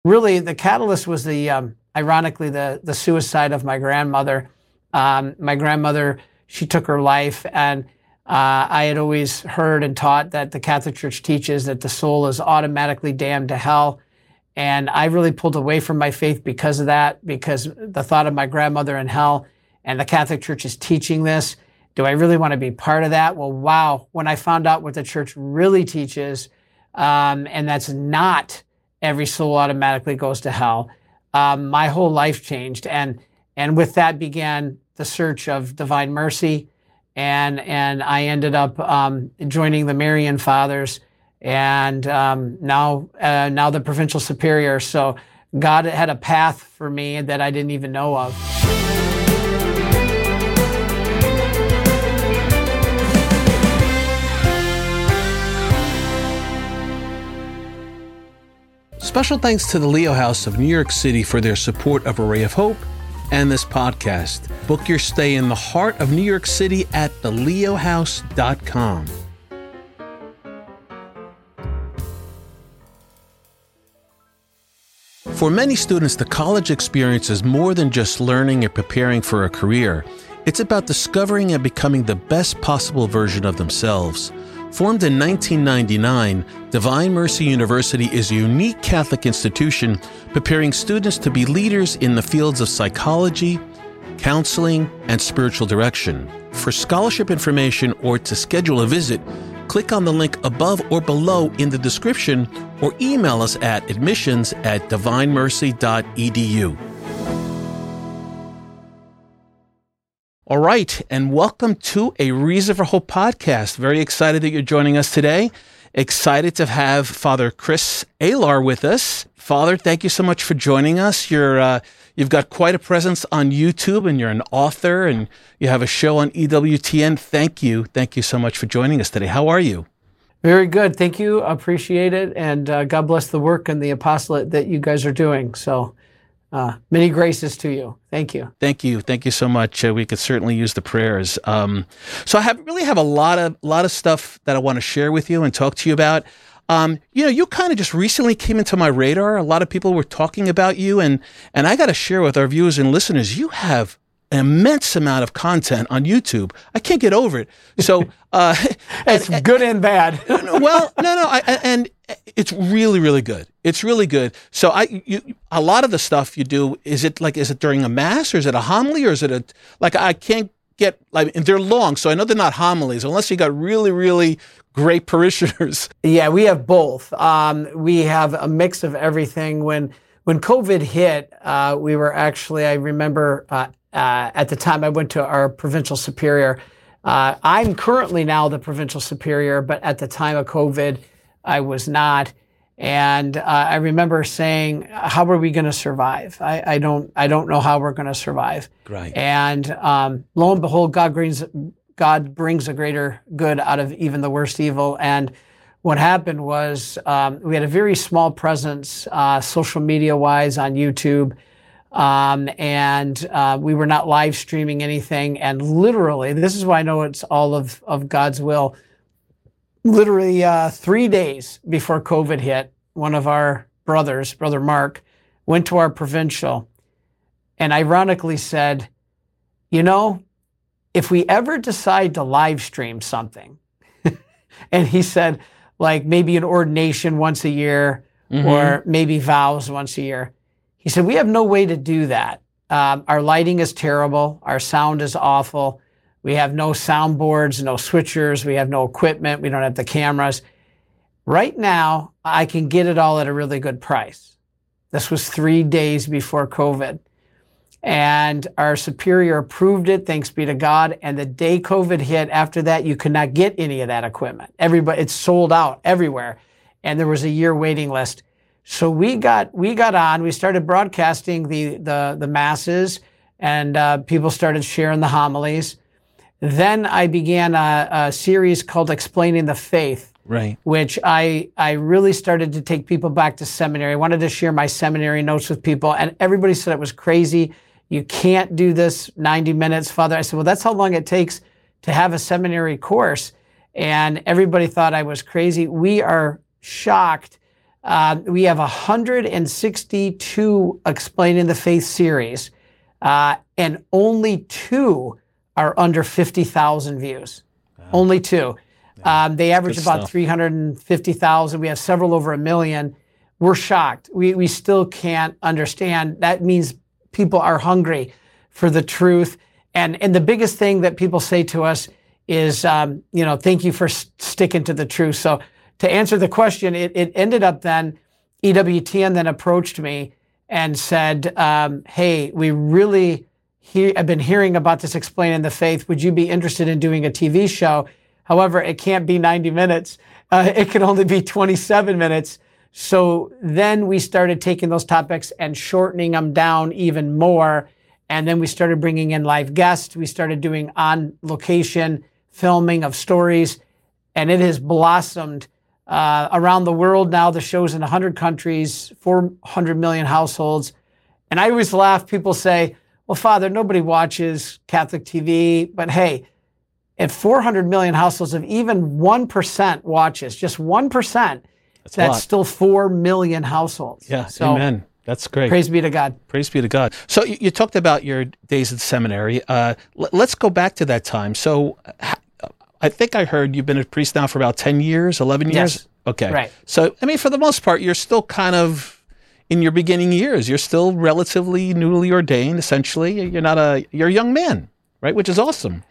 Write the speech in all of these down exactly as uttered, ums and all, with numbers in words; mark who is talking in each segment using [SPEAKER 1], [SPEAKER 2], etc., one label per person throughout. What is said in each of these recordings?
[SPEAKER 1] really the catalyst was the, um, ironically, the, the suicide of my grandmother. Um, my grandmother, she took her life, and uh, I had always heard and taught that the Catholic Church teaches that the soul is automatically damned to hell. And I really pulled away from my faith because of that, because the thought of my grandmother in hell, and the Catholic Church is teaching this. Do I really want to be part of that? Well, wow, when I found out what the Church really teaches, um, and that's not every soul automatically goes to hell, um, my whole life changed. And and with that began the search of divine mercy, and and I ended up um, joining the Marian Fathers, and um, now uh, now the Provincial Superior. So God had a path for me that I didn't even know of.
[SPEAKER 2] Special thanks to the Leo House of New York City for their support of A Ray of Hope and this podcast. Book your stay in the heart of New York City at the leo house dot com. For many students, the college experience is more than just learning and preparing for a career. It's about discovering and becoming the best possible version of themselves. Formed in nineteen ninety-nine, Divine Mercy University is a unique Catholic institution preparing students to be leaders in the fields of psychology, counseling, and spiritual direction. For scholarship information or to schedule a visit, click on the link above or below in the description or email us at admissions at divine mercy dot e d u. All right, and welcome to a Reason for Hope podcast. Very excited that you're joining us today. Excited to have Father Chris Alar with us. Father, thank you so much for joining us. You're uh, you've got quite a presence on YouTube, and you're an author, and you have a show on E W T N. Thank you, thank you so much for joining us today. How are you?
[SPEAKER 1] Very good, thank you. Appreciate it, and uh, God bless the work and the apostolate that you guys are doing. So. Uh, many graces to you. Thank you.
[SPEAKER 2] Thank you. Thank you so much. Uh, we could certainly use the prayers. Um, so I have really have a lot of lot of stuff that I want to share with you and talk to you about. Um, you know, you kind of just recently came into my radar. A lot of people were talking about you, and and I got to share with our viewers and listeners. You have an immense amount of content on YouTube. I can't get over it. So uh,
[SPEAKER 1] it's and, good and bad.
[SPEAKER 2] well, no, no, I, and it's really, really good. It's really good. So I, you, a lot of the stuff you do, is it like, is it during a mass, or is it a homily, or is it a, like, I can't get, like, they're long, so I know they're not homilies, unless you got really, really great parishioners.
[SPEAKER 1] Yeah, we have both. Um, we have a mix of everything. When when COVID hit, uh, we were actually, I remember uh, uh, at the time I went to our Provincial Superior. Uh, I'm currently now the Provincial Superior, but at the time of COVID, I was not. And uh, I remember saying, "How are we going to survive? I, I don't, I don't know how we're going to survive."
[SPEAKER 2] Right.
[SPEAKER 1] And um, lo and behold, God brings, God brings a greater good out of even the worst evil. And what happened was um, we had a very small presence, uh, social media-wise, on YouTube, um, and uh, we were not live streaming anything. And literally, this is why I know it's all of of God's will. Literally uh, three days before COVID hit, one of our brothers, Brother Mark, went to our provincial and ironically said, "You know, if we ever decide to live stream something," and he said, like maybe an ordination once a year, mm-hmm. or maybe vows once a year, he said, "We have no way to do that. Um, our lighting is terrible. Our sound is awful. We have no soundboards, no switchers. We have no equipment. We don't have the cameras. Right now, I can get it all at a really good price." This was three days before COVID. And our superior approved it, thanks be to God. And the day COVID hit, after that, you could not get any of that equipment. Everybody, it's sold out everywhere. And there was a year waiting list. So we got we got on, we started broadcasting the, the, the masses, and uh, people started sharing the homilies. Then I began a, a series called Explaining the Faith,
[SPEAKER 2] right?
[SPEAKER 1] Which I I really started to take people back to seminary. I wanted to share my seminary notes with people, and everybody said it was crazy. You can't do this ninety minutes, Father. I said, well, that's how long it takes to have a seminary course. And everybody thought I was crazy. We are shocked Uh, we have one hundred sixty-two Explaining the Faith series, uh, and only two are under fifty thousand views. Wow. Only two. Yeah. Um, they average about three hundred fifty thousand. We have several over a million. We're shocked. We, we still can't understand. That means people are hungry for the truth. And, and the biggest thing that people say to us is, um, you know, thank you for s- sticking to the truth. So to answer the question, it, it ended up then, E W T N then approached me and said, um, hey, we really he- have been hearing about this Explaining the Faith. Would you be interested in doing a T V show? However, it can't be ninety minutes. Uh, it can only be twenty-seven minutes. So then we started taking those topics and shortening them down even more. And then we started bringing in live guests. We started doing on location filming of stories, and it has blossomed uh, around the world now. The show's in one hundred countries, four hundred million households. And I always laugh. People say, well, Father, nobody watches Catholic T V. But hey, at four hundred million households, if even one percent watches, just one percent, that's, that's still four million households.
[SPEAKER 2] Yeah,
[SPEAKER 1] so,
[SPEAKER 2] amen. That's great.
[SPEAKER 1] Praise be to God.
[SPEAKER 2] Praise be to God. So you, you talked about your days at seminary. Uh, l- let's go back to that time. So I think I heard you've been a priest now for about ten years, eleven years?
[SPEAKER 1] Yes.
[SPEAKER 2] Okay.
[SPEAKER 1] Right.
[SPEAKER 2] So, I mean, for the most part, you're still kind of in your beginning years. You're still relatively newly ordained, essentially. You're not a, you're a young man, right? Which is awesome.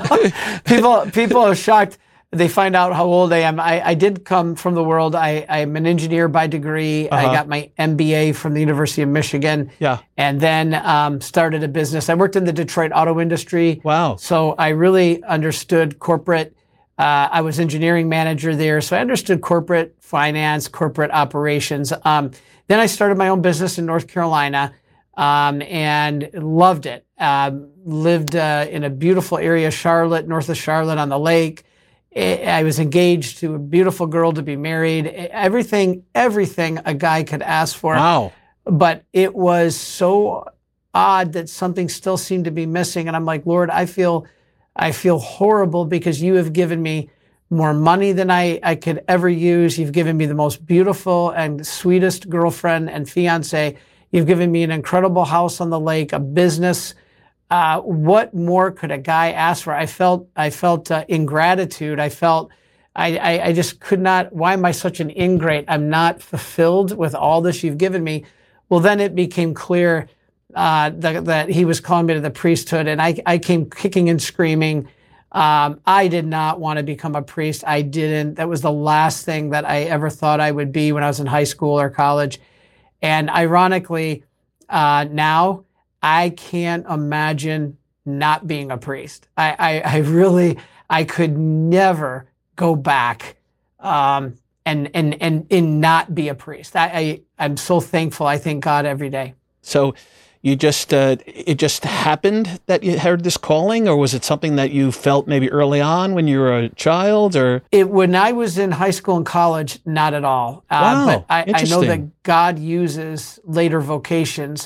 [SPEAKER 1] people, people are shocked. They find out how old I am. I, I did come from the world. I, I'm an engineer by degree. Uh-huh. I got my M B A from the University of Michigan.
[SPEAKER 2] Yeah.
[SPEAKER 1] And then um, started a business. I worked in the Detroit auto industry.
[SPEAKER 2] Wow.
[SPEAKER 1] So I really understood corporate. Uh, I was engineering manager there. So I understood corporate finance, corporate operations. Um, then I started my own business in North Carolina um, and loved it. Um, lived uh, in a beautiful area, Charlotte, north of Charlotte on the lake. I was engaged to a beautiful girl to be married. Everything, everything a guy could ask for.
[SPEAKER 2] Wow.
[SPEAKER 1] But it was so odd that something still seemed to be missing. And I'm like, Lord, I feel, I feel horrible because you have given me more money than I, I could ever use. You've given me the most beautiful and sweetest girlfriend and fiance. You've given me an incredible house on the lake, a business. Uh, what more could a guy ask for? I felt, I felt uh, ingratitude. I felt, I, I, I just could not. Why am I such an ingrate? I'm not fulfilled with all this you've given me. Well, then it became clear uh, that, that he was calling me to the priesthood, and I, I came kicking and screaming. Um, I did not want to become a priest. I didn't. That was the last thing that I ever thought I would be when I was in high school or college. And ironically, uh, now, I can't imagine not being a priest. I, I, I really, I could never go back um, and, and, and, and not be a priest. I, I, I'm so thankful. I thank God every day.
[SPEAKER 2] So you just, uh, it just happened that you heard this calling, or was it something that you felt maybe early on when you were a child, or?
[SPEAKER 1] It, when I was in high school and college, not at all. Uh,
[SPEAKER 2] wow,
[SPEAKER 1] but I, I know
[SPEAKER 2] interesting.
[SPEAKER 1] that God uses later vocations.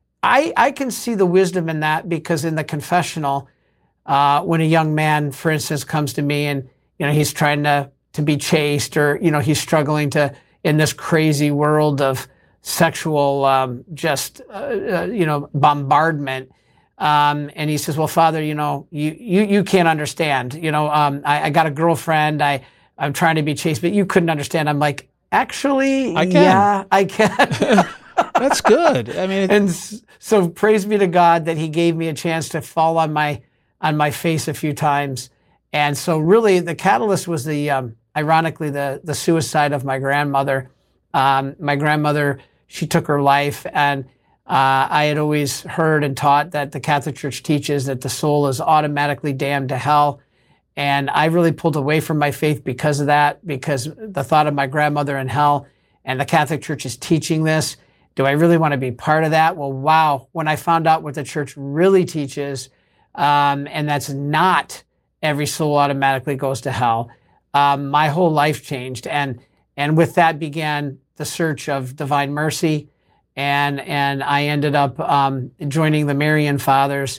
[SPEAKER 1] I, I can see the wisdom in that because in the confessional, uh, when a young man, for instance, comes to me and, you know, he's trying to, to be chaste, or, you know, he's struggling to, in this crazy world of sexual, um, just, uh, uh, you know, bombardment. Um, and he says, well, Father, you know, you, you, you can't understand, you know, um, I, I got a girlfriend, I, I'm trying to be chaste, but you couldn't understand. I'm like, actually,
[SPEAKER 2] I can.
[SPEAKER 1] yeah, I can.
[SPEAKER 2] That's good. I mean,
[SPEAKER 1] and so praise be to God that he gave me a chance to fall on my, on my face a few times. And so really the catalyst was the, um, ironically, the, the suicide of my grandmother. Um, my grandmother, she took her life, and uh, I had always heard and taught that the Catholic Church teaches that the soul is automatically damned to hell. And I really pulled away from my faith because of that, because the thought of my grandmother in hell, and the Catholic Church is teaching this. Do I really want to be part of that? Well, wow, when I found out what the church really teaches, um, and that's not every soul automatically goes to hell, um, my whole life changed. And and with that began the search of divine mercy. And, and I ended up um, joining the Marian Fathers,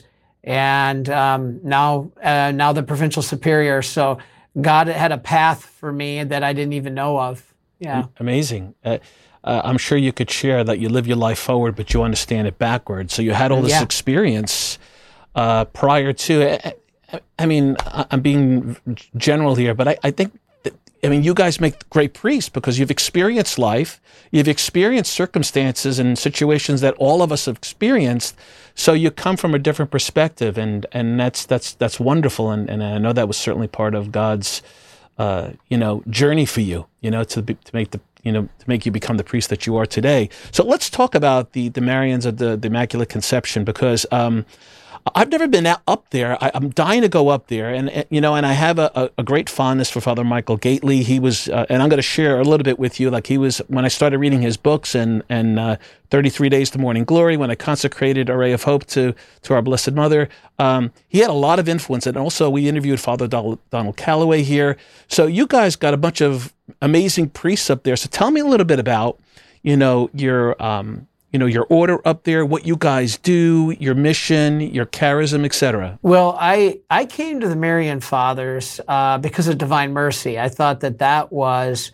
[SPEAKER 1] and um, now, uh, now the Provincial Superior. So God had a path for me that I didn't even know of. Yeah.
[SPEAKER 2] Amazing. Uh, uh, I'm sure you could share that you live your life forward, but you understand it backwards. So you had all this
[SPEAKER 1] Yeah.
[SPEAKER 2] experience uh, prior to. I, I mean, I'm being general here, but I, I think. I mean, you guys make great priests because you've experienced life, you've experienced circumstances and situations that all of us have experienced. So you come from a different perspective, and and that's that's that's wonderful. And and I know that was certainly part of God's, uh, you know, journey for you, you know, to be, to make the you know to make you become the priest that you are today. So let's talk about the the Marians of the, the Immaculate Conception, because. Um, I've never been out, up there. I, I'm dying to go up there, and, and you know, and I have a, a, a great fondness for Father Michael Gately. He was, uh, and I'm going to share a little bit with you. Like he was when I started reading his books, and and uh, thirty-three Days to Morning Glory. When I consecrated A Ray of Hope to to our Blessed Mother, um, he had a lot of influence. And also, we interviewed Father Donald, Donald Calloway here. So you guys got a bunch of amazing priests up there. So tell me a little bit about, you know, your. Um, you know, your order up there, what you guys do, your mission, your charism, et cetera.
[SPEAKER 1] Well, I I came to the Marian Fathers uh, because of Divine Mercy. I thought that that was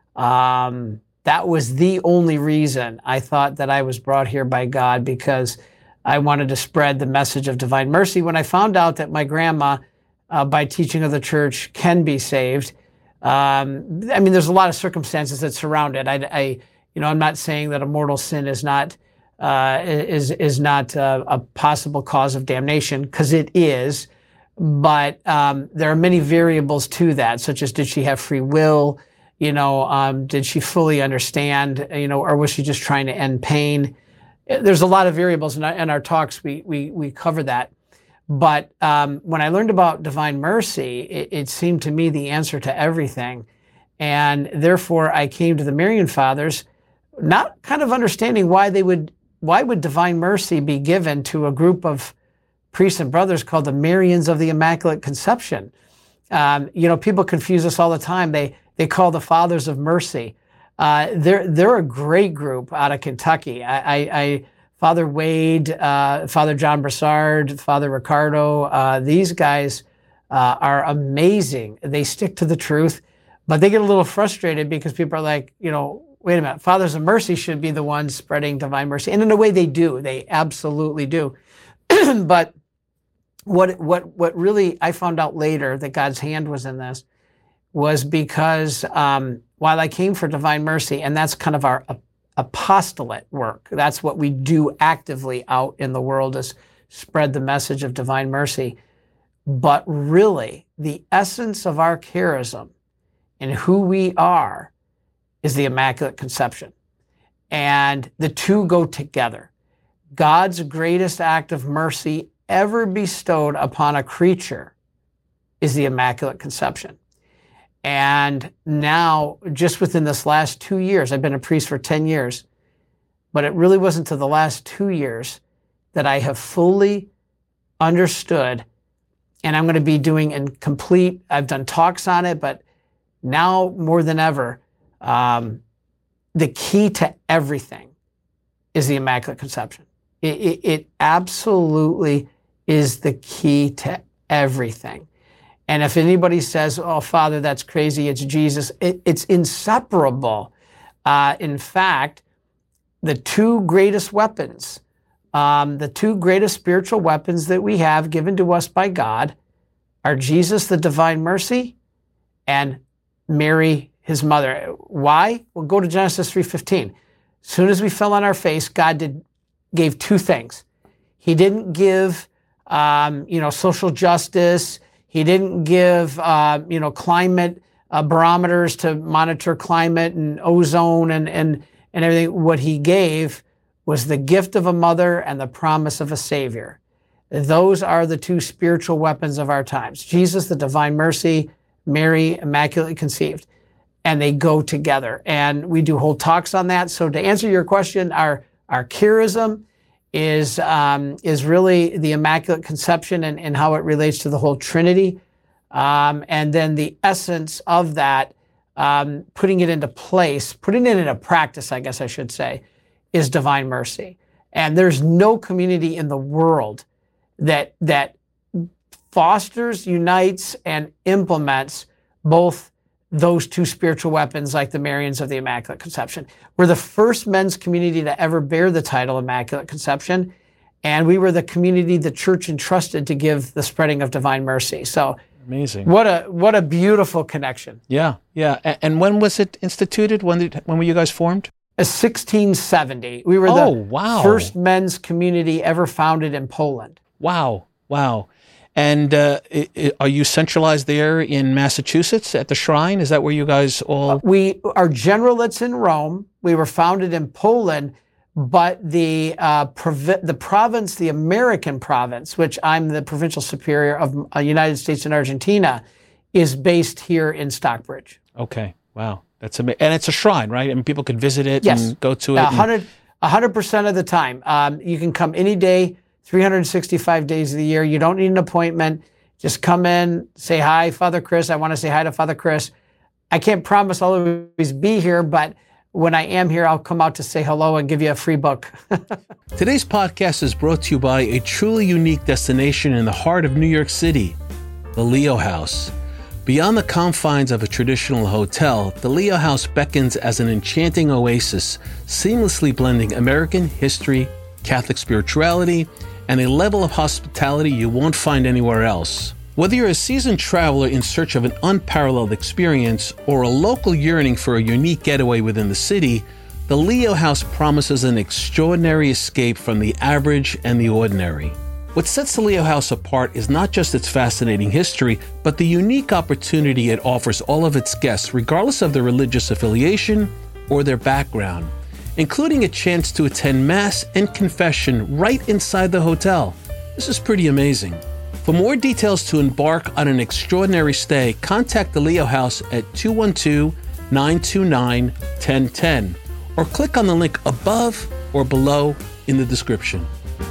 [SPEAKER 1] um, that was the only reason. I thought that I was brought here by God because I wanted to spread the message of Divine Mercy. When I found out that my grandma, uh, by teaching of the Church, can be saved, um, I mean, there's a lot of circumstances that surround it. I, I You know, I'm not saying that a mortal sin is not uh, is is not uh, a possible cause of damnation, because it is, but um, there are many variables to that, such as did she have free will? You know, um, did she fully understand? You know, or was she just trying to end pain? There's a lot of variables, in our, in our talks we we we cover that. But um, when I learned about Divine Mercy, it, it seemed to me the answer to everything, and therefore I came to the Marian Fathers. Not kind of understanding why they would, why would Divine Mercy be given to a group of priests and brothers called the Marians of the Immaculate Conception. Um, you know, people confuse us all the time. They they call the Fathers of Mercy. Uh, they're they're a great group out of Kentucky. I, I, I Father Wade, uh, Father John Broussard, Father Ricardo. Uh, these guys uh, are amazing. They stick to the truth, but they get a little frustrated because people are like, you know. Wait a minute, Fathers of Mercy should be the ones spreading Divine Mercy. And in a way they do, they absolutely do. But what, what, what really I found out later that God's hand was in this was because um, while I came for Divine Mercy, and that's kind of our apostolate work, that's what we do actively out in the world, is spread the message of Divine Mercy. But really, the essence of our charism and who we are is the Immaculate Conception. And the two go together. God's greatest act of mercy ever bestowed upon a creature is the Immaculate Conception. And now, just within this last two years, I've been a priest for ten years, but it really wasn't until the last two years that I have fully understood, and I'm going to be doing in complete, I've done talks on it, but now more than ever, Um, the key to everything is the Immaculate Conception. It, it, it absolutely is the key to everything. And if anybody says, oh, Father, that's crazy, it's Jesus, it, it's inseparable. Uh, in fact, the two greatest weapons, um, the two greatest spiritual weapons that we have given to us by God are Jesus, the Divine Mercy, and Mary, his mother. Why? Well, go to Genesis three fifteen. As soon as we fell on our face, God did gave two things. He didn't give, um, you know, social justice. He didn't give, uh, you know, climate uh, barometers to monitor climate and ozone and and and everything. What he gave was the gift of a mother and the promise of a Savior. Those are the two spiritual weapons of our times. Jesus, the Divine Mercy, Mary, immaculately conceived. And they go together. And we do whole talks on that. So to answer your question, our, our charism is, um, is really the Immaculate Conception and, and how it relates to the whole Trinity. Um, and then the essence of that, um, putting it into place, putting it into practice, I guess I should say, is Divine Mercy. And there's no community in the world that, that fosters, unites, and implements both those two spiritual weapons like the Marians of the Immaculate Conception. We're the first men's community to ever bear the title Immaculate Conception, and we were the community the church entrusted to give the spreading of divine mercy. So
[SPEAKER 2] amazing.
[SPEAKER 1] What a what a beautiful connection.
[SPEAKER 2] Yeah, yeah. A- And when was it instituted? When did, when were you guys formed?
[SPEAKER 1] Uh, sixteen seventy. We were
[SPEAKER 2] Oh,
[SPEAKER 1] the
[SPEAKER 2] wow.
[SPEAKER 1] first men's community ever founded in Poland.
[SPEAKER 2] Wow, wow. And uh, i- i- are you centralized there in Massachusetts at the Shrine? Is that where you guys all?
[SPEAKER 1] We are generalates in Rome. We were founded in Poland, but the uh, provi- the province, the American province, which I'm the provincial superior of uh, United States and Argentina, is based here in Stockbridge.
[SPEAKER 2] Okay, wow, that's amazing. And it's a shrine, right? I mean, people could visit it
[SPEAKER 1] Yes.
[SPEAKER 2] and go to it.
[SPEAKER 1] A
[SPEAKER 2] and-
[SPEAKER 1] hundred, a hundred percent of the time. Um, you can come any day, three hundred sixty-five days of the year. You don't need an appointment. Just come in, say hi, Father Chris. I want to say hi to Father Chris. I can't promise I'll always be here, but when I am here, I'll come out to say hello and give you a free book.
[SPEAKER 2] Today's podcast is brought to you by a truly unique destination in the heart of New York City, the Leo House. Beyond the confines of a traditional hotel, the Leo House beckons as an enchanting oasis, seamlessly blending American history, Catholic spirituality, and a level of hospitality you won't find anywhere else. Whether you're a seasoned traveler in search of an unparalleled experience or a local yearning for a unique getaway within the city, the Leo House promises an extraordinary escape from the average and the ordinary. What sets the Leo House apart is not just its fascinating history, but the unique opportunity it offers all of its guests, regardless of their religious affiliation or their background, including a chance to attend Mass and confession right inside the hotel. This is pretty amazing. For more details to embark on an extraordinary stay, contact the Leo House at two one two, nine two nine, one zero one zero or click on the link above or below in the description.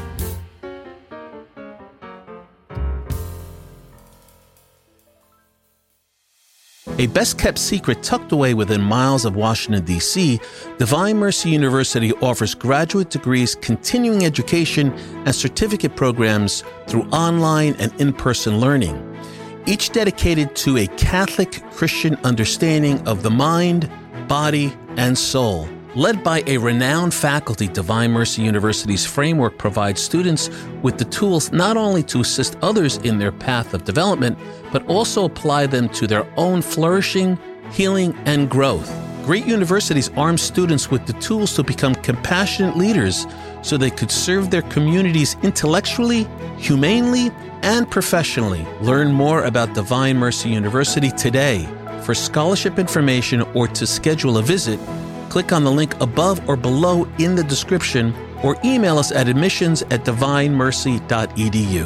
[SPEAKER 2] A best-kept secret tucked away within miles of Washington, D C, Divine Mercy University offers graduate degrees, continuing education, and certificate programs through online and in-person learning, each dedicated to a Catholic Christian understanding of the mind, body, and soul. Led by a renowned faculty, Divine Mercy University's framework provides students with the tools not only to assist others in their path of development, but also apply them to their own flourishing, healing, and growth. Great universities arm students with the tools to become compassionate leaders so they could serve their communities intellectually, humanely, and professionally. Learn more about Divine Mercy University today. For scholarship information or to schedule a visit, click on the link above or below in the description or email us at admissions at divine mercy dot e d u.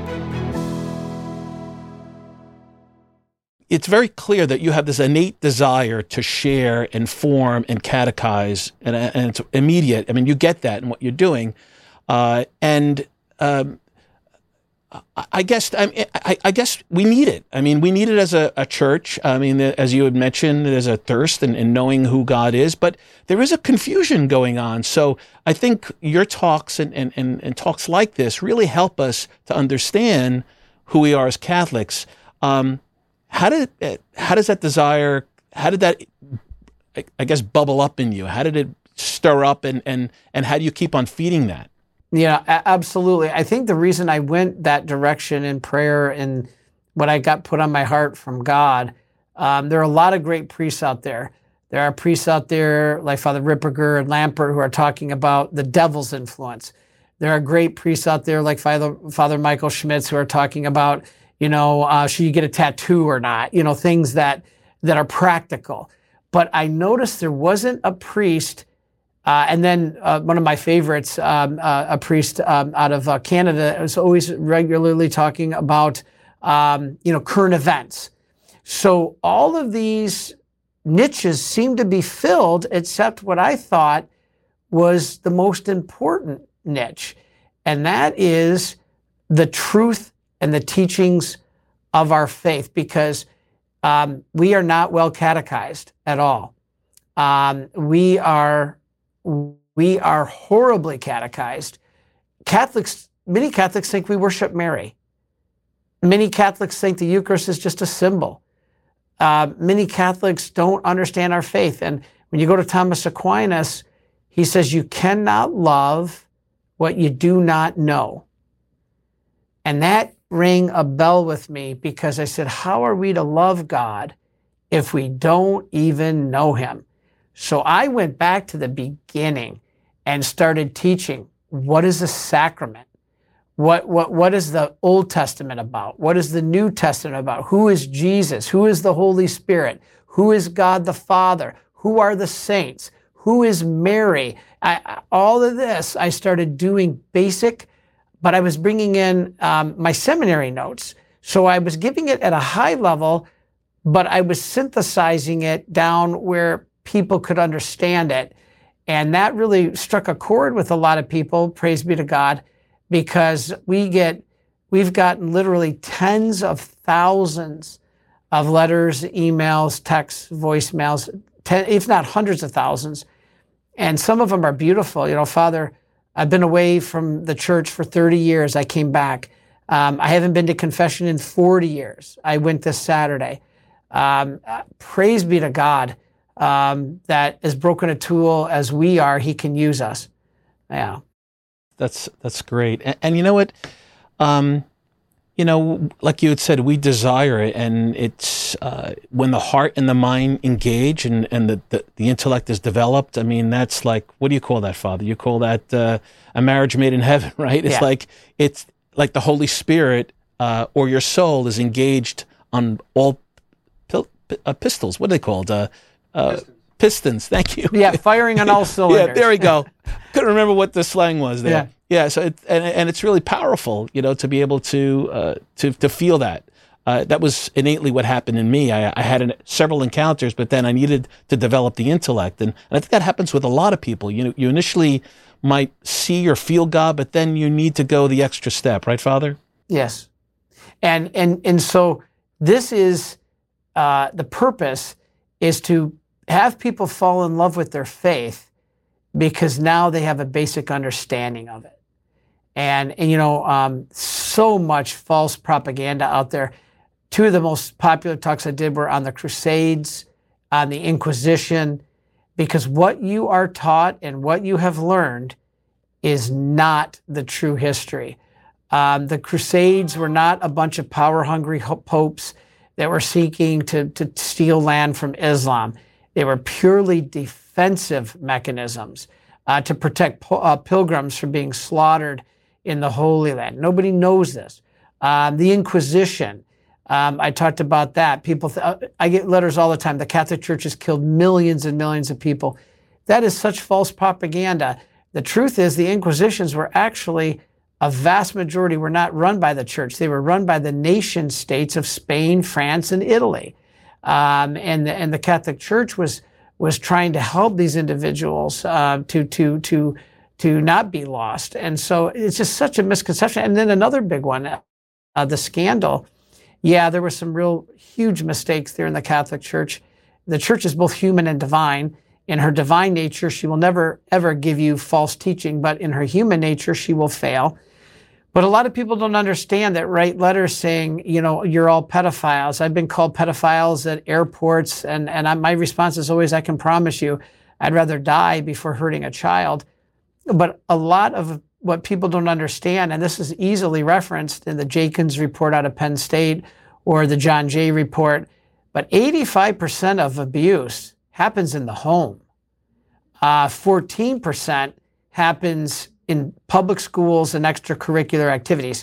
[SPEAKER 2] It's very clear that you have this innate desire to share, inform, and catechize, and, and it's immediate. I mean, you get that in what you're doing. Uh, and um, I guess I, I, I guess we need it. I mean, we need it as a, a church. I mean, as you had mentioned, there's a thirst in, in knowing who God is, but there is a confusion going on. So I think your talks and, and, and, and talks like this really help us to understand who we are as Catholics. Um, how did how does that desire? How did that, I guess, bubble up in you? How did it stir up, and and and how do you keep on feeding that?
[SPEAKER 1] Yeah, a- absolutely. I think the reason I went that direction in prayer and what I got put on my heart from God, um, there are a lot of great priests out there. There are priests out there like Father Ripperger and Lampert who are talking about the devil's influence. There are great priests out there like Father, Father Michael Schmitz who are talking about, you know, uh, should you get a tattoo or not? You know, things that that are practical. But I noticed there wasn't a priest. Uh, and then uh, one of my favorites, um, uh, a priest um, out of uh, Canada, was always regularly talking about, um, you know, current events. So all of these niches seem to be filled, except what I thought was the most important niche, and that is the truth and the teachings of our faith, because um, we are not well catechized at all. Um, we are We are horribly catechized. Catholics, many Catholics think we worship Mary. Many Catholics think the Eucharist is just a symbol. uh, many Catholics don't understand our faith. And when you go to Thomas Aquinas, he says, you cannot love what you do not know. And that rang a bell with me, because I said, how are we to love God if we don't even know him? So I went back to the beginning and started teaching, what is a sacrament? What, what, what is the Old Testament about? What is the New Testament about? Who is Jesus? Who is the Holy Spirit? Who is God the Father? Who are the saints? Who is Mary? I, all of this, I started doing basic, but I was bringing in um, my seminary notes. So I was giving it at a high level, but I was synthesizing it down where people could understand it. And that really struck a chord with a lot of people, praise be to God, because we get, we've gotten literally tens of thousands of letters, emails, texts, voicemails, ten, if not hundreds of thousands. And some of them are beautiful. You know, Father, I've been away from the church for thirty years. I came back. Um, I haven't been to confession in forty years. I went this Saturday. Um, uh, praise be to God um, that as broken a tool as we are, he can use us. Yeah.
[SPEAKER 2] That's that's great. And, and you know what? Um, you know, like you had said, we desire it, and it's uh, when the heart and the mind engage, and and the, the the intellect is developed. I mean, that's like, what do you call that, Father? You call that uh, a marriage made in heaven, right? It's
[SPEAKER 1] yeah.
[SPEAKER 2] like it's like the Holy Spirit uh, or your soul is engaged on all pil- uh, pistols. What are they called? Uh, uh, pistons. pistons. Thank you.
[SPEAKER 1] Yeah, firing on all cylinders.
[SPEAKER 2] Yeah, there we go. Couldn't remember what the slang was there.
[SPEAKER 1] Yeah.
[SPEAKER 2] Yeah, so it, and and it's really powerful, you know, to be able to uh, to to feel that. Uh, that was innately what happened in me. I, I had an, several encounters, but then I needed to develop the intellect, and, and I think that happens with a lot of people. You know, you initially might see or feel God, but then you need to go the extra step, right, Father?
[SPEAKER 1] Yes, and and and so this is uh, the purpose is to have people fall in love with their faith, because now they have a basic understanding of it. And, and you know, um, so much false propaganda out there. Two of the most popular talks I did were on the Crusades, on the Inquisition, because what you are taught and what you have learned is not the true history. Um, the Crusades were not a bunch of power-hungry popes that were seeking to, to steal land from Islam. They were purely defensive mechanisms uh, to protect po- uh, pilgrims from being slaughtered in the Holy Land. Nobody knows this. Um, the Inquisition, um, I talked about that. People, th- I get letters all the time. The Catholic Church has killed millions and millions of people. That is such false propaganda. The truth is the Inquisitions were actually, a vast majority were not run by the church. They were run by the nation states of Spain, France, and Italy. Um, and, the, and the Catholic Church was was trying to help these individuals uh, to to to to not be lost. And so it's just such a misconception. And then another big one, uh, the scandal. Yeah, there were some real huge mistakes there in the Catholic Church. The Church is both human and divine. In her divine nature, she will never, ever give you false teaching, but in her human nature, she will fail. But a lot of people don't understand that, write letters saying, you know, you're all pedophiles. I've been called pedophiles at airports, and, and I, my response is always, I can promise you, I'd rather die before hurting a child. But a lot of what people don't understand, and this is easily referenced in the Jenkins report out of Penn State or the John Jay report, but eighty-five percent of abuse happens in the home. Uh, fourteen percent happens in public schools and extracurricular activities.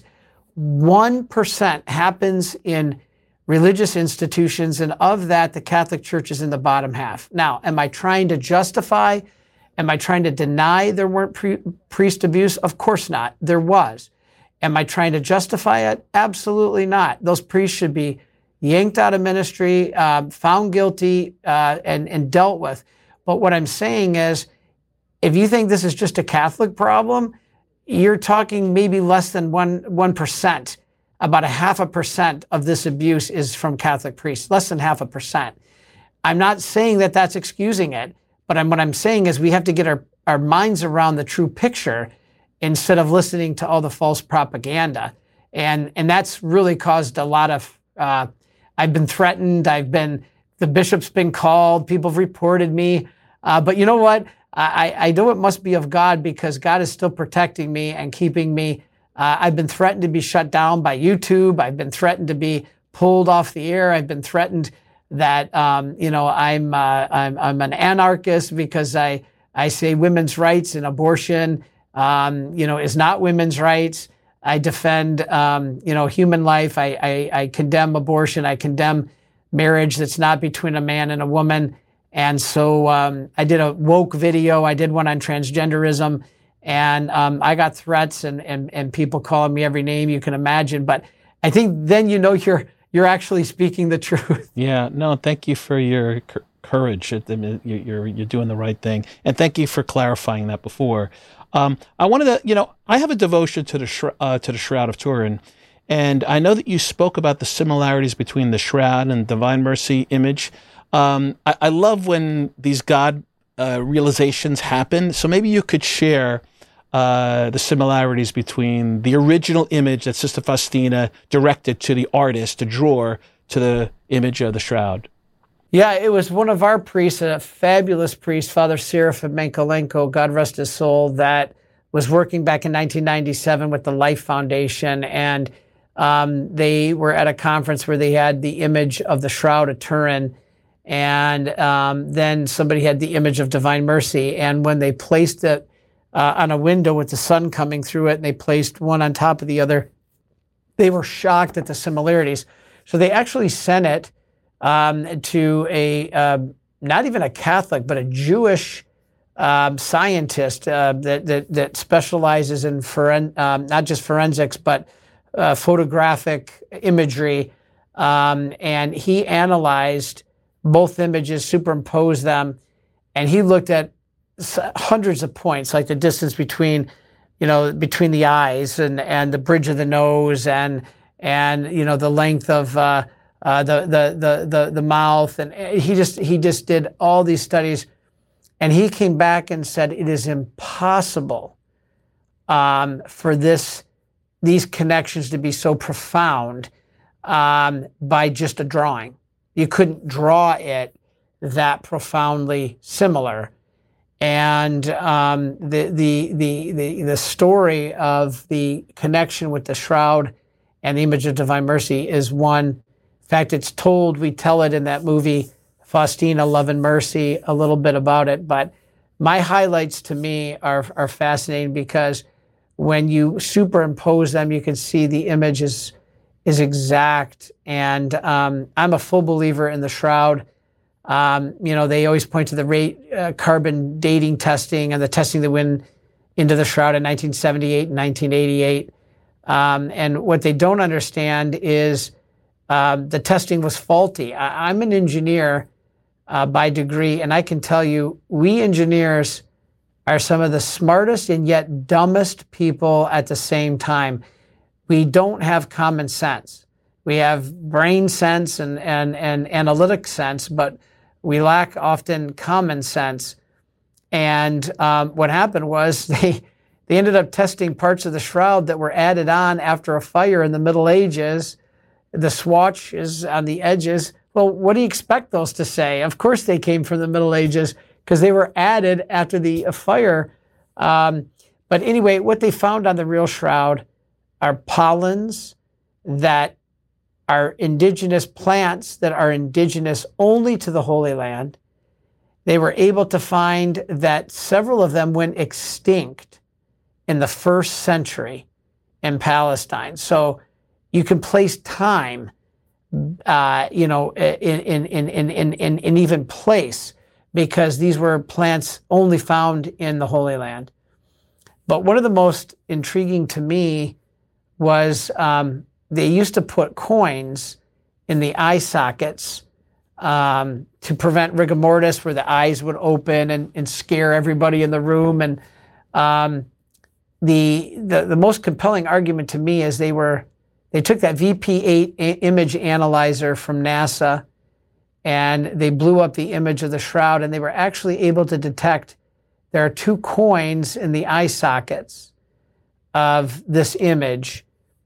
[SPEAKER 1] one percent happens in religious institutions, and of that, the Catholic Church is in the bottom half. Now, am I trying to justify, am I trying to deny there weren't pre- priest abuse? Of course not. There was. Am I trying to justify it? Absolutely not. Those priests should be yanked out of ministry, uh, found guilty, uh, and, and dealt with. But what I'm saying is, if you think this is just a Catholic problem, you're talking maybe less than one, one percent. About a half a percent of this abuse is from Catholic priests, less than half a percent. I'm not saying that that's excusing it, but I'm, what I'm saying is we have to get our, our minds around the true picture instead of listening to all the false propaganda. And, and that's really caused a lot of, uh, I've been threatened. I've been, the bishop's been called. People have reported me. Uh, but you know what? I, I know it must be of God, because God is still protecting me and keeping me. Uh, I've been threatened to be shut down by YouTube. I've been threatened to be pulled off the air. I've been threatened that, um, you know, I'm, uh, I'm, I'm an anarchist because I, I say women's rights and abortion, um, you know, is not women's rights. I defend, um, you know, human life. I, I, I condemn abortion. I condemn marriage that's not between a man and a woman. And so um, I did a woke video. I did one on transgenderism. And um, I got threats and, and, and people calling me every name you can imagine. But I think then you know you're you're actually speaking the truth.
[SPEAKER 2] Yeah, no, thank you for your c- courage. You're, you're doing the right thing. And thank you for clarifying that before. Um, I wanted to, you know, I have a devotion to the sh- uh, to the Shroud of Turin. And I know that you spoke about the similarities between the Shroud and Divine Mercy image. Um, I, I love when these God uh, realizations happen. So maybe you could share uh, the similarities between the original image that Sister Faustina directed to the artist to draw to the image of the Shroud.
[SPEAKER 1] Yeah, it was one of our priests, a fabulous priest, Father Serafim Menkolenko, God rest his soul, that was working back in nineteen ninety-seven with the Life Foundation. And um, they were at a conference where they had the image of the Shroud of Turin. And um, then somebody had the image of Divine Mercy. And when they placed it uh, on a window with the sun coming through it, and they placed one on top of the other, they were shocked at the similarities. So they actually sent it um, to a, uh, not even a Catholic, but a Jewish um, scientist uh, that, that, that specializes in foren- um, not just forensics, but uh, photographic imagery. Um, and he analyzed both images, superimposed them, and he looked at hundreds of points, like the distance between, you know, between the eyes and, and the bridge of the nose, and and you know the length of uh, uh, the, the the the the mouth, and he just he just did all these studies, and he came back and said it is impossible um, for this these connections to be so profound um, by just a drawing. You couldn't draw it that profoundly similar. And um, the, the, the, the, the story of the connection with the Shroud and the image of Divine Mercy is one. In fact, it's told, we tell it in that movie, Faustina, Love and Mercy, a little bit about it. But my highlights to me are, are fascinating, because when you superimpose them, you can see the image is is exact. And um, I'm a full believer in the Shroud. Um, you know, they always point to the rate, uh, carbon dating testing and the testing that went into the Shroud in nineteen seventy-eight and nineteen eighty-eight. Um, and what they don't understand is uh, the testing was faulty. I, I'm an engineer uh, by degree, and I can tell you, we engineers are some of the smartest and yet dumbest people at the same time. We don't have common sense. We have brain sense and, and, and analytic sense, but we lack often common sense. And um, what happened was they, they ended up testing parts of the Shroud that were added on after a fire in the Middle Ages. The swatches on the edges. Well, what do you expect those to say? Of course they came from the Middle Ages, because they were added after the fire. Um, but anyway, what they found on the real Shroud are pollens that are indigenous plants that are indigenous only to the Holy Land. They were able to find that several of them went extinct in the first century in Palestine. So you can place time, uh, you know, in, in, in, in, in, in, in even place, because these were plants only found in the Holy Land. But one of the most intriguing to me was um, they used to put coins in the eye sockets um, to prevent rigor mortis, where the eyes would open and, and scare everybody in the room. And um, the, the the most compelling argument to me is they were they took that V P eight image analyzer from NASA, and they blew up the image of the Shroud, and they were actually able to detect there are two coins in the eye sockets of this image.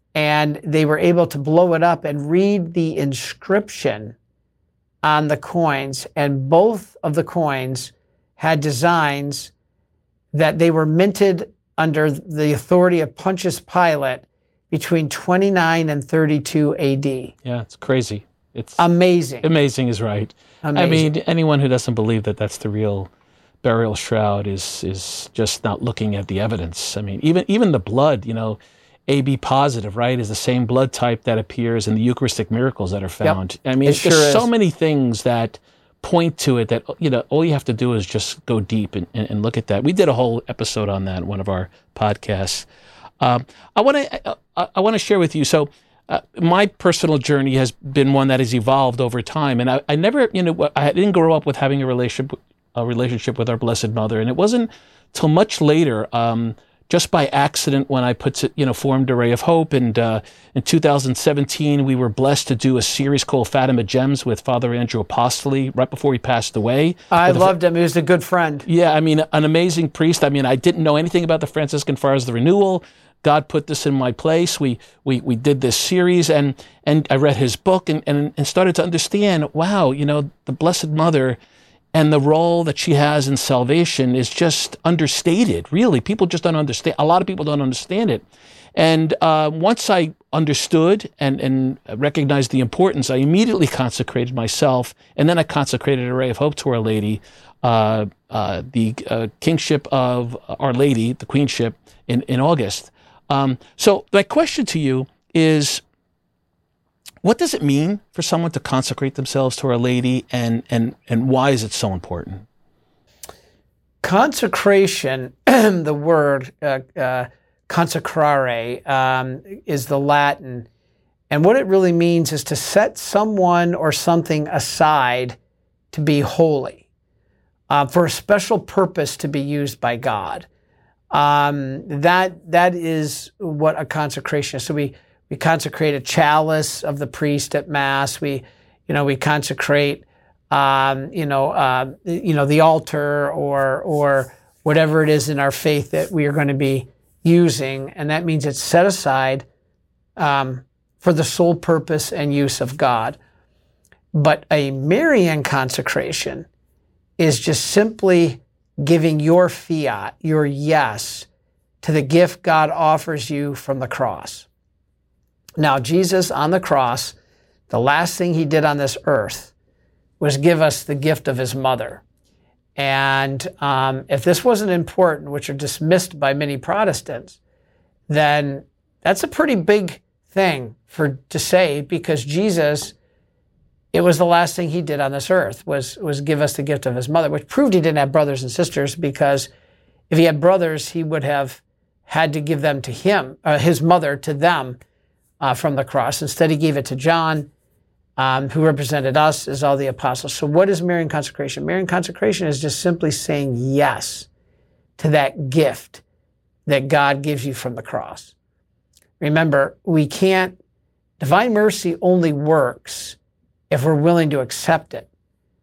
[SPEAKER 1] and they were able to blow it up and read the inscription on the coins, and both of the coins had designs that they were minted under the authority of Pontius Pilate between twenty-nine and thirty-two A D.
[SPEAKER 2] Yeah, it's crazy. It's
[SPEAKER 1] amazing.
[SPEAKER 2] Amazing is right.
[SPEAKER 1] Amazing.
[SPEAKER 2] I mean, anyone who doesn't believe that that's the real burial shroud is is just not looking at the evidence. I mean, even even the blood, you know, A B positive, right, is the same blood type that appears in the Eucharistic miracles that are found. Yep. I mean,
[SPEAKER 1] it
[SPEAKER 2] there's
[SPEAKER 1] sure
[SPEAKER 2] so
[SPEAKER 1] is.
[SPEAKER 2] many things that point to it that, you know, all you have to do is just go deep and, and, and look at that. We did a whole episode on that in one of our podcasts. Um, I want to I, I want to share with you. So uh, my personal journey has been one that has evolved over time, and I, I never, you know, I didn't grow up with having a relationship a relationship with our Blessed Mother, and it wasn't till much later, um, just by accident, when I put, you know, formed a Ray of Hope, and uh, in two thousand seventeen we were blessed to do a series called Fatima Gems with Father Andrew Apostoli right before he passed away.
[SPEAKER 1] I loved him. He was a good friend.
[SPEAKER 2] Yeah, I mean, an amazing priest. I mean, I didn't know anything about the Franciscan Friars of the Renewal. God put this in my place. We we we did this series, and and I read his book, and and, and started to understand, wow, you know, the Blessed Mother and the role that she has in salvation is just understated. Really, people just don't understand. A lot of people don't understand it. And uh, once I understood and, and recognized the importance, I immediately consecrated myself, and then I consecrated a Ray of Hope to Our Lady, uh, uh, the uh, kingship of Our Lady, the queenship, in, in August. Um, so my question to you is, what does it mean for someone to consecrate themselves to Our Lady, and, and, and why is it so important?
[SPEAKER 1] Consecration, the word uh, uh, consecrare, um, is the Latin. And what it really means is to set someone or something aside to be holy, uh, for a special purpose to be used by God. Um, that that is what a consecration is. So we We consecrate a chalice of the priest at Mass. We, you know, we consecrate, um, you know, uh, you know, the altar or or whatever it is in our faith that we are going to be using, and that means it's set aside um, for the sole purpose and use of God. But a Marian consecration is just simply giving your fiat, your yes, to the gift God offers you from the cross. Now, Jesus on the cross, the last thing he did on this earth was give us the gift of his mother. And um, if this wasn't important, which are dismissed by many Protestants, then that's a pretty big thing for to say, because Jesus, it was the last thing he did on this earth was, was give us the gift of his mother, which proved he didn't have brothers and sisters, because if he had brothers, he would have had to give them to him, uh, his mother to them, Uh, from the cross. Instead, he gave it to John, um, who represented us as all the apostles. So what is Marian consecration? Marian consecration is just simply saying yes to that gift that God gives you from the cross. Remember, we can't, divine mercy only works if we're willing to accept it.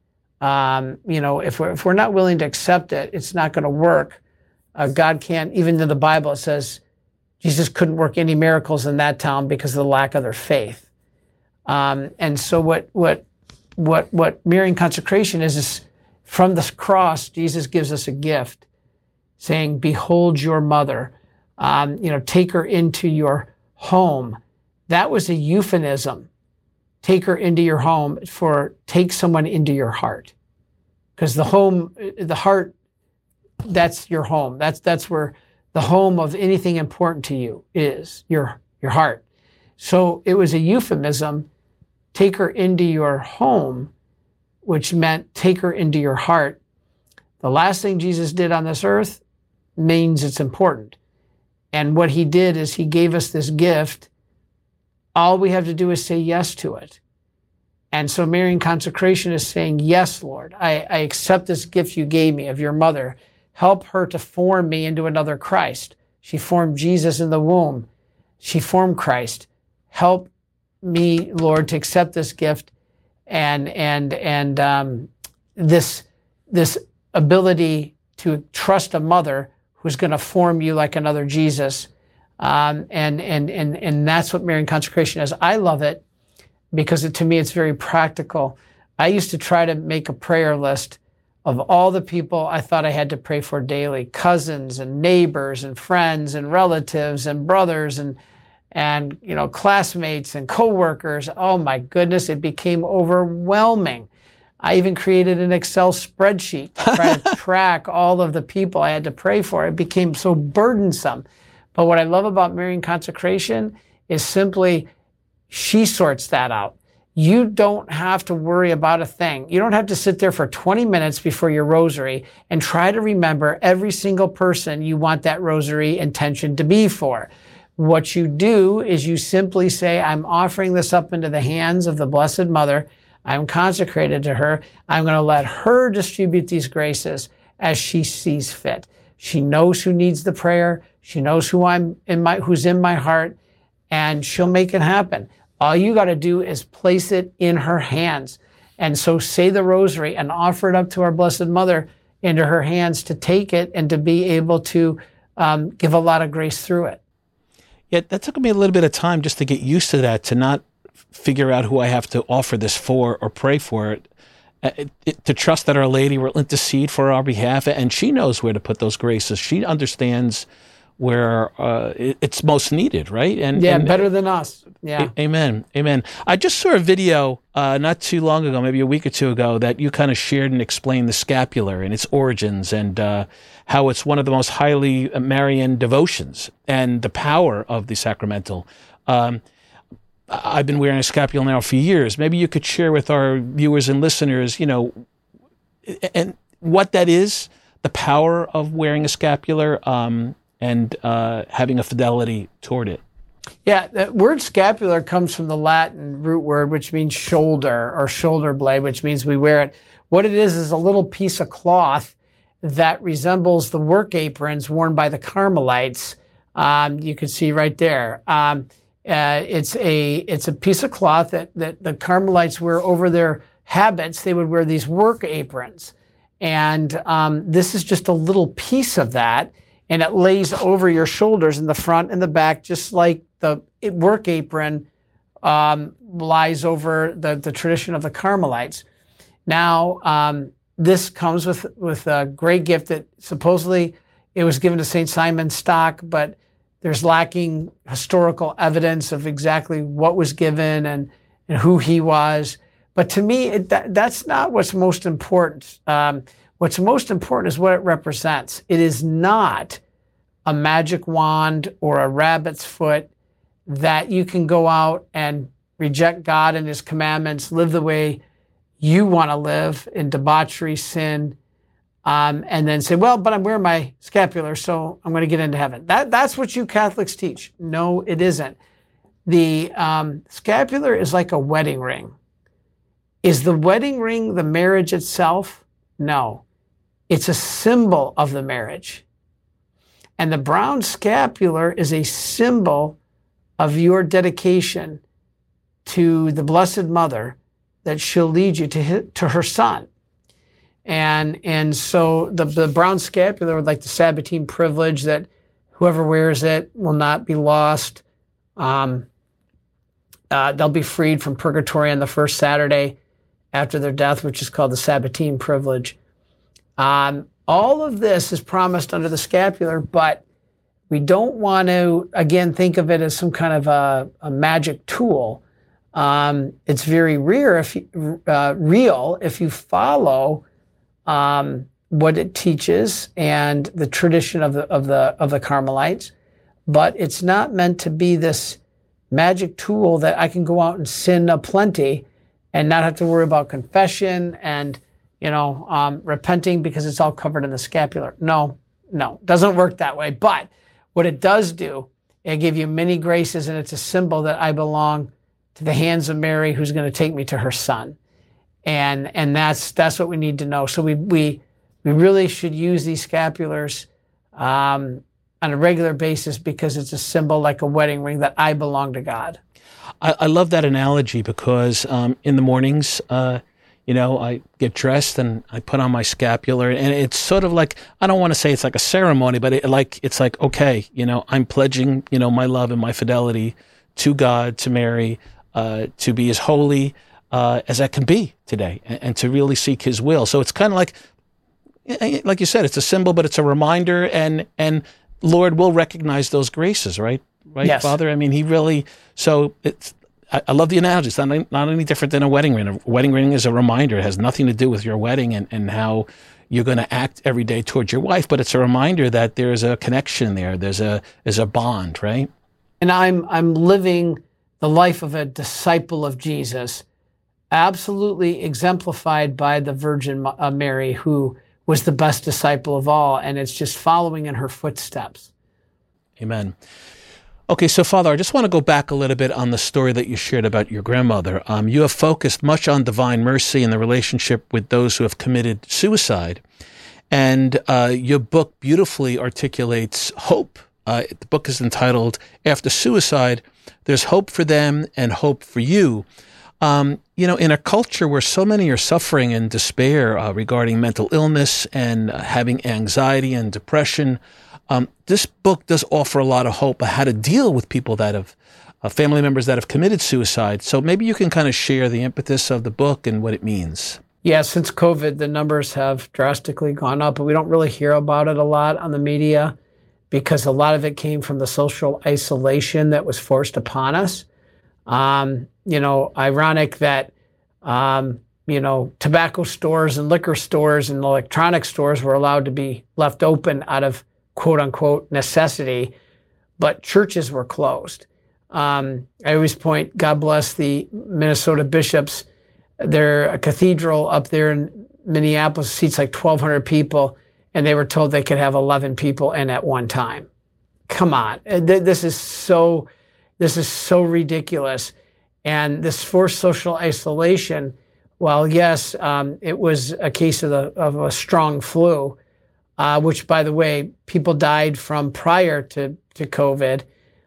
[SPEAKER 1] Um, you know, if we're, if we're not willing to accept it, it's not going to work. Uh, God can't, even in the Bible it says, Jesus couldn't work any miracles in that town because of the lack of their faith. Um, and so what what what what Marian consecration is, is from the cross, Jesus gives us a gift saying, behold your mother, um, you know, take her into your home. That was a euphemism. Take her into your home for take someone into your heart. Because the home, the heart, that's your home. That's that's where the home of anything important to you is, your, your heart. So it was a euphemism, take her into your home, which meant take her into your heart. The last thing Jesus did on this earth means it's important. And what he did is he gave us this gift. All we have to do is say yes to it. And so Marian consecration is saying, yes, Lord, I, I accept this gift you gave me of your mother. Help her to form me into another Christ. She formed Jesus in the womb. She formed Christ. Help me, Lord, to accept this gift and and and um, this this ability to trust a mother who's going to form you like another Jesus. Um, and, and, and, and that's what Marian consecration is. I love it because it, to me, it's very practical. I used to try to make a prayer list of all the people I thought I had to pray for daily, cousins and neighbors and friends and relatives and brothers and, and you know, classmates and coworkers. Oh my goodness, it became overwhelming. I even created an Excel spreadsheet to try to track all of the people I had to pray for. It became so burdensome. But what I love about Marian consecration is simply she sorts that out. You don't have to worry about a thing. You don't have to sit there for twenty minutes before your rosary and try to remember every single person you want that rosary intention to be for. What you do is you simply say, I'm offering this up into the hands of the Blessed Mother. I'm consecrated to her. I'm going to let her distribute these graces as she sees fit. She knows who needs the prayer. She knows who I'm in my, who's in my heart, and she'll make it happen. All you got to do is place it in her hands. And so say the rosary and offer it up to our Blessed Mother into her hands to take it and to be able to um, give a lot of grace through it.
[SPEAKER 2] Yeah, that took me a little bit of time just to get used to that, to not figure out who I have to offer this for or pray for it. It, it, to trust that Our Lady will intercede for our behalf, and she knows where to put those graces. She understands where uh, it, it's most needed, right? And
[SPEAKER 1] yeah,
[SPEAKER 2] and,
[SPEAKER 1] better than us. Yeah.
[SPEAKER 2] A- amen. Amen. I just saw a video uh, not too long ago, maybe a week or two ago, that you kind of shared and explained the scapular and its origins and uh, how it's one of the most highly Marian devotions and the power of the sacramental. Um, I've been wearing a scapular now for years. Maybe you could share with our viewers and listeners, you know, and what that is, the power of wearing a scapular, um, and uh, having a fidelity toward it.
[SPEAKER 1] Yeah, the word scapular comes from the Latin root word, which means shoulder or shoulder blade, which means we wear it. What it is is a little piece of cloth that resembles the work aprons worn by the Carmelites. Um, you can see right there. Um, uh, it's a it's a piece of cloth that, that the Carmelites wear over their habits. They would wear these work aprons. And um, this is just a little piece of that. And it lays over your shoulders in the front and the back, just like the work apron um, lies over the, the tradition of the Carmelites. Now, um, this comes with, with a great gift that supposedly it was given to Saint Simon Stock, but there's lacking historical evidence of exactly what was given and, and who he was. But to me, it, that, that's not what's most important. Um, what's most important is what it represents. It is not a magic wand or a rabbit's foot that you can go out and reject God and his commandments, live the way you want to live in debauchery, sin, um, and then say, well, but I'm wearing my scapular, so I'm going to get into heaven. That, that's what you Catholics teach. No, it isn't. The um, scapular is like a wedding ring. Is the wedding ring the marriage itself? No. It's a symbol of the marriage. And the brown scapular is a symbol of your dedication to the Blessed Mother, that she'll lead you to his, to her son. And, and so the, the brown scapular, like the Sabbatine privilege, that whoever wears it will not be lost. Um, uh, they'll be freed from purgatory on the first Saturday after their death, which is called the Sabbatine privilege. Um, all of this is promised under the scapular, but we don't want to, again, think of it as some kind of a, a magic tool. Um, it's very rare if you, uh, real if you follow um, what it teaches and the tradition of the of the of the Carmelites, but it's not meant to be this magic tool that I can go out and sin aplenty and not have to worry about confession and you know um, repenting because it's all covered in the scapular. No, no, doesn't work that way. But what it does do, it give you many graces, and it's a symbol that I belong to the hands of Mary, who's going to take me to her son. And and that's that's what we need to know. So we we we really should use these scapulars um, on a regular basis because it's a symbol like a wedding ring that I belong to God.
[SPEAKER 2] I, I love that analogy because um, in the mornings, uh, You know, I get dressed and I put on my scapular, and it's sort of like, I don't want to say it's like a ceremony, but it, like it's like, okay, you know, I'm pledging, you know, my love and my fidelity to God, to Mary, uh, to be as holy uh, as I can be today, and, and to really seek His will. So it's kind of like, like you said, it's a symbol, but it's a reminder, and and Lord will recognize those graces, right? Right,
[SPEAKER 1] yes.
[SPEAKER 2] Father? I mean, He really, so it's, I, I love the analogy. It's not, not any different than a wedding ring. A wedding ring is a reminder. It has nothing to do with your wedding and, and how you're going to act every day towards your wife, but it's a reminder that there's a connection there. There's a, there's a bond, right?
[SPEAKER 1] And I'm, I'm living the life of a disciple of Jesus, absolutely exemplified by the Virgin Mary, who was the best disciple of all, and it's just following in her footsteps.
[SPEAKER 2] Amen. Okay, so Father, I just want to go back a little bit on the story that you shared about your grandmother. Um, you have focused much on divine mercy and the relationship with those who have committed suicide, and uh, your book beautifully articulates hope. Uh, the book is entitled "After Suicide, There's Hope for Them and Hope for You." Um, you know, in a culture where so many are suffering and despair uh, regarding mental illness and uh, having anxiety and depression, um, this book does offer a lot of hope on how to deal with people that have, uh, family members that have committed suicide. So maybe you can kind of share the impetus of the book and what it means.
[SPEAKER 1] Yeah, since COVID, the numbers have drastically gone up, but we don't really hear about it a lot on the media because a lot of it came from the social isolation that was forced upon us. Um, you know, ironic that, um, you know, tobacco stores and liquor stores and electronic stores were allowed to be left open out of quote unquote necessity, but churches were closed. Um, I always point, God bless the Minnesota bishops. They're a cathedral up there in Minneapolis, seats like twelve hundred people, and they were told they could have eleven people in at one time. Come on. This is so, this is so ridiculous. And this forced social isolation, well, yes, um, it was a case of, the, of a strong flu, uh, which, by the way, people died from prior to, to COVID.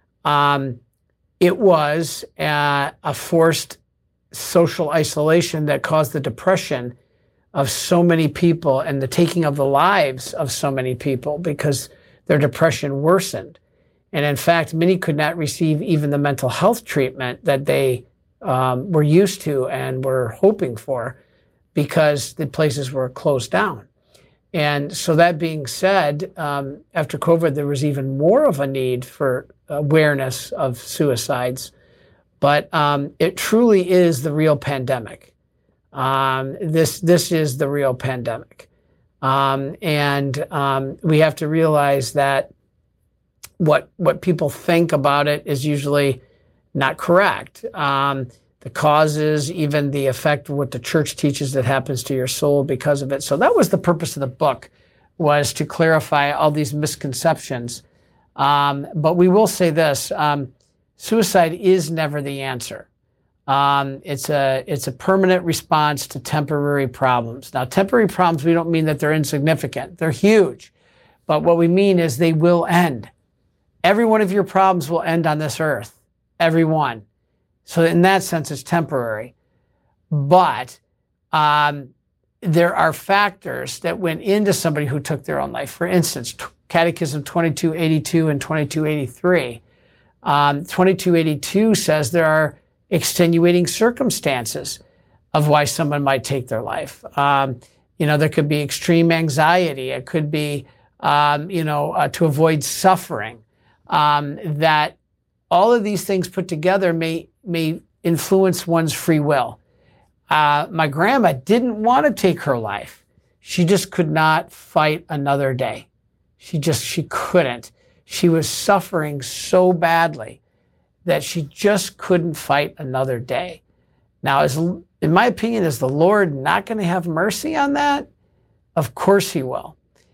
[SPEAKER 1] Um, it was a, a forced social isolation that caused the depression of so many people and the taking of the lives of so many people because their depression worsened. And in fact, many could not receive even the mental health treatment that they um, were used to and were hoping for because the places were closed down. And so that being said, um, after COVID, there was even more of a need for awareness of suicides. But um, it truly is the real pandemic. Um, this, this is the real pandemic. Um, and um, we have to realize that what, what people think about it is usually not correct. Um, the causes, even the effect of what the church teaches that happens to your soul because of it. So that was the purpose of the book, was to clarify all these misconceptions. Um, but we will say this, um, suicide is never the answer. Um, it's a, it's a permanent response to temporary problems. Now, temporary problems, we don't mean that they're insignificant. They're huge. But what we mean is they will end. Every one of your problems will end on this earth. Every one. So in that sense, it's temporary. But um, there are factors that went into somebody who took their own life. For instance, Catechism twenty-two eighty-two and twenty-two eighty-three. Um, twenty-two eighty-two says there are extenuating circumstances of why someone might take their life. Um, you know, there could be extreme anxiety. It could be, um, you know, uh, to avoid suffering. Um, that all of these things put together may may influence one's free will. Uh, my grandma didn't want to take her life. She just could not fight another day. She just, she couldn't. She was suffering so badly that she just couldn't fight another day. Now, is, in my opinion, is the Lord not going to have mercy on that? Of course He will.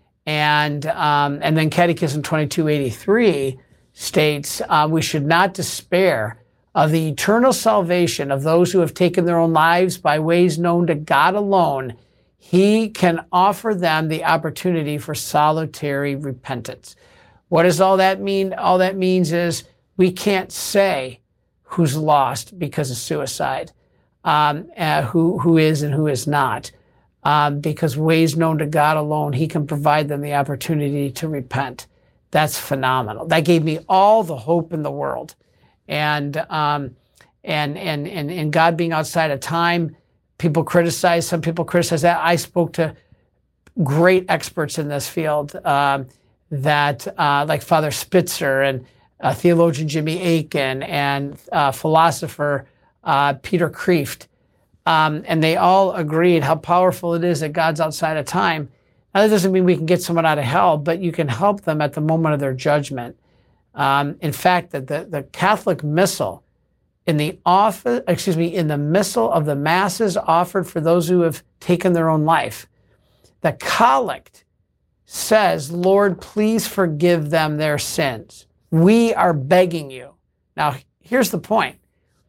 [SPEAKER 1] And um, and then Catechism twenty-two eighty-three states uh, we should not despair of the eternal salvation of those who have taken their own lives by ways known to God alone. He can offer them the opportunity for solitary repentance. What does all that mean? All that means is we can't say who's lost because of suicide. um, uh, who, who is and who is not. Um, because ways known to God alone, he can provide them the opportunity to repent. That's phenomenal. That gave me all the hope in the world. And, um, and, and, and, and God being outside of time, people criticize, some people criticize that. I spoke to great experts in this field, um, that, uh, like Father Spitzer and uh, theologian Jimmy Akin and uh, philosopher uh, Peter Kreeft. Um, and they all agreed how powerful it is that God's outside of time. Now, that doesn't mean we can get someone out of hell, but you can help them at the moment of their judgment. Um, in fact, the, the, the Catholic Missal, in the office, excuse me, in the Missal of the Masses offered for those who have taken their own life, the collect says, "Lord, please forgive them their sins. We are begging you." Now, here's the point.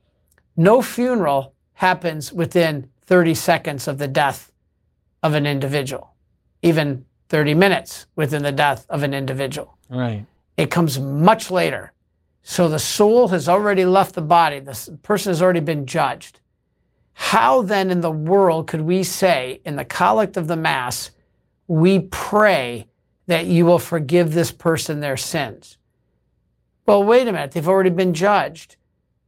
[SPEAKER 1] No funeral happens within thirty seconds of the death of an individual, even thirty minutes within the death of an individual.
[SPEAKER 2] Right.
[SPEAKER 1] It comes much later. So the soul has already left the body. The person has already been judged. How then in the world could we say in the collect of the Mass, we pray that you will forgive this person their sins? Well, wait a minute. They've already been judged.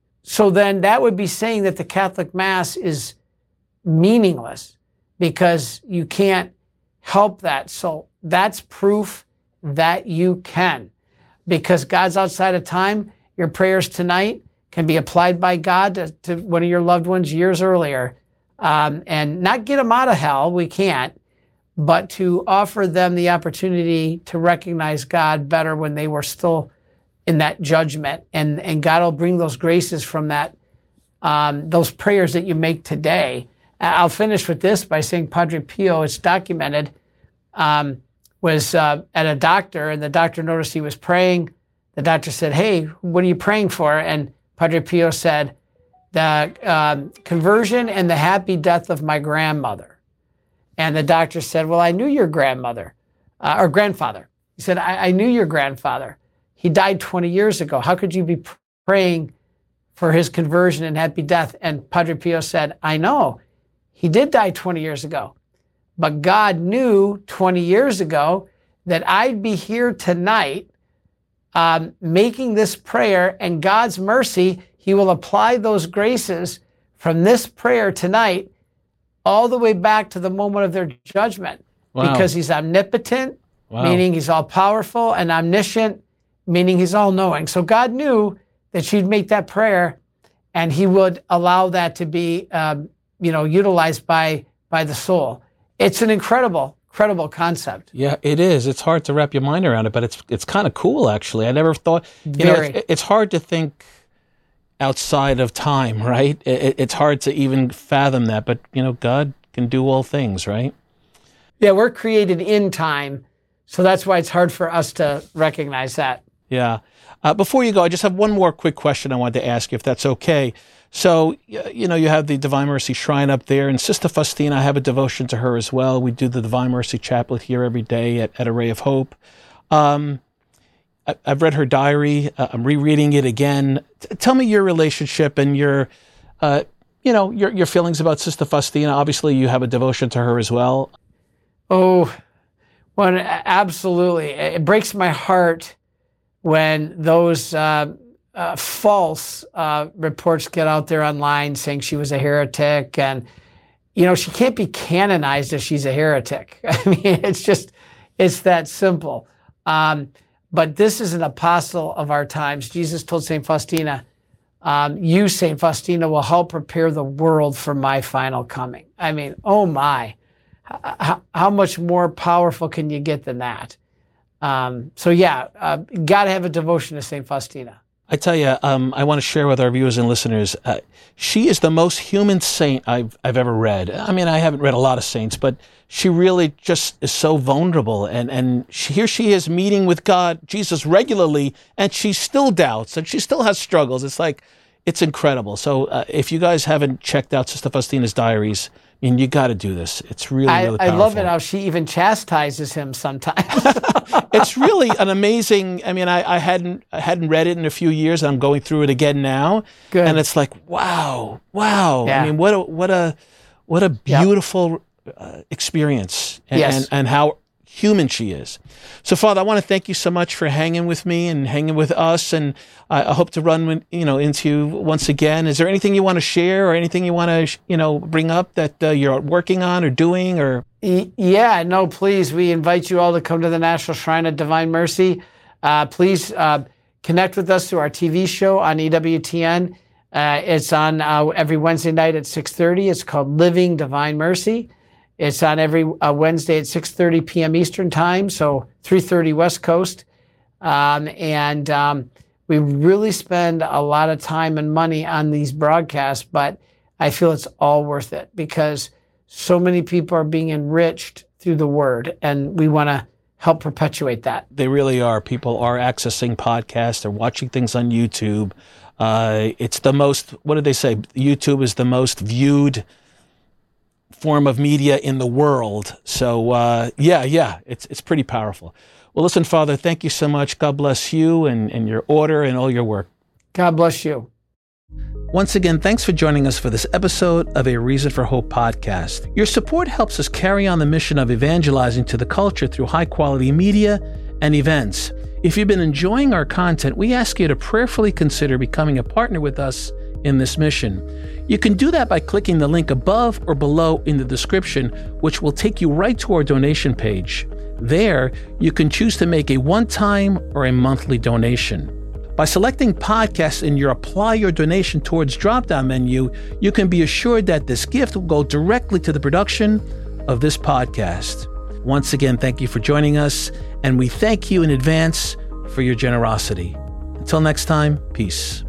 [SPEAKER 1] So then that would be saying that the Catholic Mass is meaningless because you can't help that. So that's proof that you can. Because God's outside of time, your prayers tonight can be applied by God to, to one of your loved ones years earlier. Um, and not get them out of hell, we can't, but to offer them the opportunity to recognize God better when they were still in that judgment. And, and God will bring those graces from that, um, those prayers that you make today. I'll finish with this by saying Padre Pio, it's documented, um, was uh, at a doctor, and the doctor noticed he was praying. The doctor said, "Hey, what are you praying for?" And Padre Pio said, "The um, conversion and the happy death of my grandmother." And the doctor said, "Well, I knew your grandmother, uh, or grandfather." He said, I, I knew your grandfather. He died twenty years ago. How could you be praying for his conversion and happy death?" And Padre Pio said, "I know. He did die twenty years ago. But God knew twenty years ago that I'd be here tonight um, making this prayer, and God's mercy, he will apply those graces from this prayer tonight all the way back to the moment of their judgment." Wow. Because he's omnipotent, wow. meaning he's all powerful, and omniscient, meaning he's all knowing. So God knew that she'd make that prayer, and he would allow that to be um, you know, utilized by, by the soul. It's an incredible, incredible concept.
[SPEAKER 2] Yeah, it is. It's hard to wrap your mind around it, but it's it's kind of cool, actually. I never thought, you Very. know, it's, it's hard to think outside of time, right? It, it's hard to even fathom that, but, you know, God can do all things, right?
[SPEAKER 1] Yeah, we're created in time, so that's why it's hard for us to recognize that.
[SPEAKER 2] Yeah. Uh, before you go, I just have one more quick question I wanted to ask you, if that's okay. So, you know, you have the Divine Mercy Shrine up there, and Sister Faustina, I have a devotion to her as well. We do the Divine Mercy Chaplet here every day at, at A Ray of Hope. Um, I, I've read her diary. Uh, I'm rereading it again. T- tell me your relationship and your, uh, you know, your, your feelings about Sister Faustina. Obviously, you have a devotion to her as well.
[SPEAKER 1] Oh, well, absolutely. It breaks my heart when those uh, uh, false uh, reports get out there online saying she was a heretic. And, you know, she can't be canonized if she's a heretic. I mean, it's just, it's that simple. Um, but this is an apostle of our times. Jesus told Saint Faustina, um, you, Saint Faustina, will help prepare the world for my final coming. I mean, oh my, how, how much more powerful can you get than that? Um, so yeah, uh, got to have a devotion to Saint Faustina.
[SPEAKER 2] I tell you, um, I want to share with our viewers and listeners, uh, she is the most human saint I've, I've ever read. I mean, I haven't read a lot of saints, but she really just is so vulnerable. And, and she, here she is meeting with God, Jesus, regularly, and she still doubts and she still has struggles. It's like, it's incredible. So uh, if you guys haven't checked out Sister Faustina's diaries, and you got to do this. It's really,
[SPEAKER 1] I,
[SPEAKER 2] really
[SPEAKER 1] I
[SPEAKER 2] powerful.
[SPEAKER 1] love it how she even chastises him sometimes.
[SPEAKER 2] It's really an amazing. I mean, I, I hadn't I hadn't read it in a few years. I'm going through it again now,
[SPEAKER 1] Good.
[SPEAKER 2] and it's like, wow, wow.
[SPEAKER 1] Yeah.
[SPEAKER 2] I mean, what a what a what a beautiful yep. uh, experience, and,
[SPEAKER 1] yes.
[SPEAKER 2] and and how human she is. So, Father, I want to thank you so much for hanging with me and hanging with us, and I, I hope to run with, you know into you once again. Is there anything you want to share, or anything you want to you know bring up that uh, you're working on or doing, or?
[SPEAKER 1] Yeah, no, please. We invite you all to come to the National Shrine of Divine Mercy. Uh, please uh, connect with us through our T V show on E W T N. Uh, it's on uh, every Wednesday night at six thirty. It's called Living Divine Mercy. It's on every uh, Wednesday at six thirty p.m. Eastern Time, so three thirty West Coast. Um, and um, we really spend a lot of time and money on these broadcasts, but I feel it's all worth it because so many people are being enriched through the Word, and we want to help perpetuate that.
[SPEAKER 2] They really are. People are accessing podcasts. They're watching things on YouTube. Uh, it's the most, what did they say? YouTube is the most viewed form of media in the world. So uh, yeah, yeah, it's it's pretty powerful. Well, listen, Father, thank you so much. God bless you and, and your order and all your work.
[SPEAKER 1] God bless you.
[SPEAKER 2] Once again, thanks for joining us for this episode of A Reason for Hope podcast. Your support helps us carry on the mission of evangelizing to the culture through high-quality media and events. If you've been enjoying our content, we ask you to prayerfully consider becoming a partner with us in this mission. You can do that by clicking the link above or below in the description, which will take you right to our donation page. There, you can choose to make a one-time or a monthly donation. By selecting podcasts in your Apply Your Donation Towards drop-down menu, you can be assured that this gift will go directly to the production of this podcast. Once again, thank you for joining us, and we thank you in advance for your generosity. Until next time, peace.